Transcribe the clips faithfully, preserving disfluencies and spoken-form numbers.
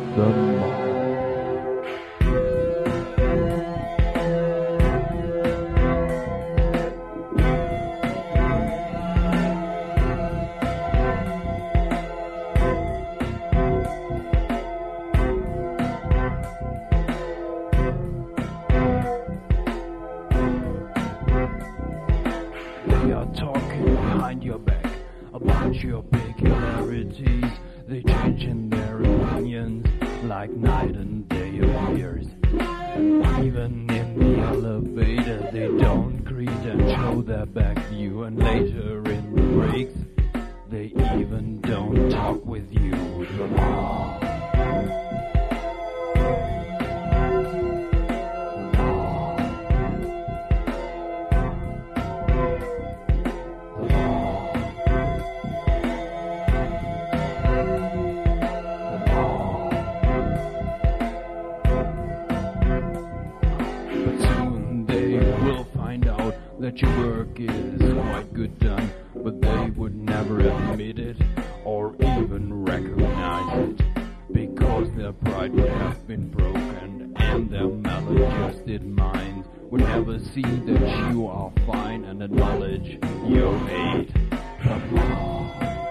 The mob. They are talking behind your back about your peculiarities. They change in their opinions like night and day appears. Even in the elevator they don't greet and show their back view, and later in the breaks they even don't talk with you. The mob. That your work is quite good done, but they would never admit it or even recognize it, because their pride would have been broken and their maladjusted minds would never see that you are fine and acknowledge your aid. Come on.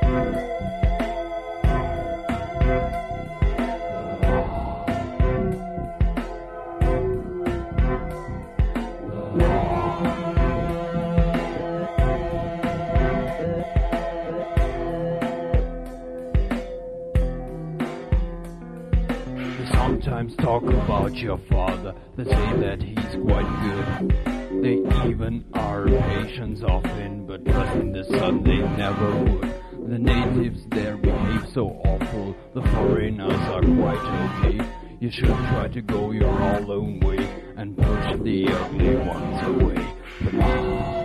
Sometimes talk about your father. They say that he's quite good. They even are patients often, but trust in the sun they never would. The natives there behave so awful. The foreigners are quite okay. You should try to go your all own way and push the ugly ones away. Come on.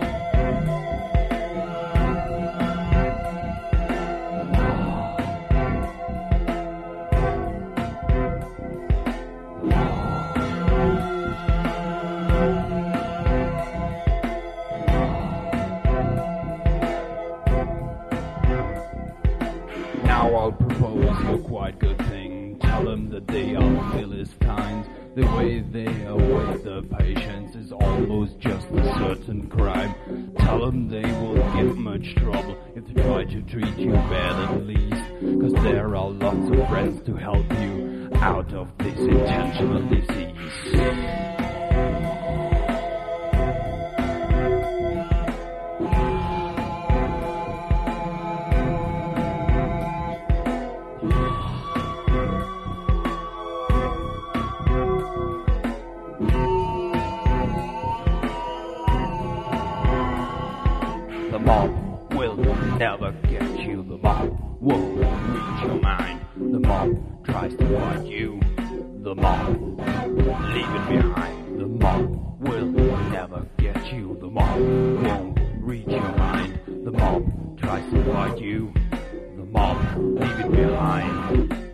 Now I'll propose a quite good thing. Tell them that they are Philistines. The way they await the patients is almost just a certain crime. Tell them they will give much trouble if they try to treat you bad at least, cause there are lots of friends to help you out of this intentional disease. The mob will never get you. The mob won't reach your mind. The mob tries to fight you. The mob leave it behind. The mob will never get you. The mob won't reach your mind. The mob tries to fight you. The mob leave it behind.